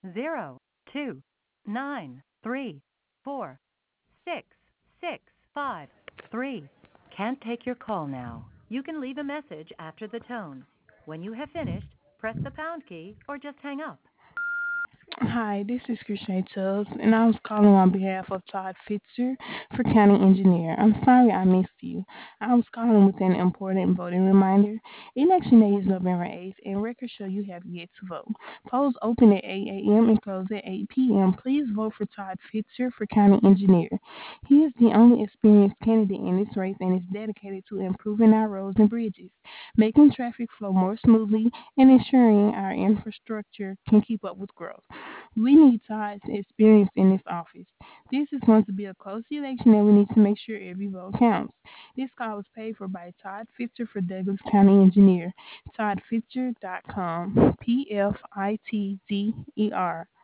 029346653. Can't take your call now. You can leave a message after the tone. When you have finished, press the pound key or just hang up. Hi, this is Christian Tubbs, and I was calling on behalf of Todd Fitzer for County Engineer. I'm sorry I missed you. I was calling with an important voting reminder. Election day is November 8th, and records show you have yet to vote. Polls open at 8 a.m. and close at 8 p.m. Please vote for Todd Fitzer for County Engineer. He is the only experienced candidate in this race and is dedicated to improving our roads and bridges, making traffic flow more smoothly, and ensuring our infrastructure can keep up with growth. We need Todd's experience in this office. This is going to be a close election and we need to make sure every vote counts. This call was paid for by Todd Fitzer for Douglas County Engineer. ToddFitzer.com. Pfitzer.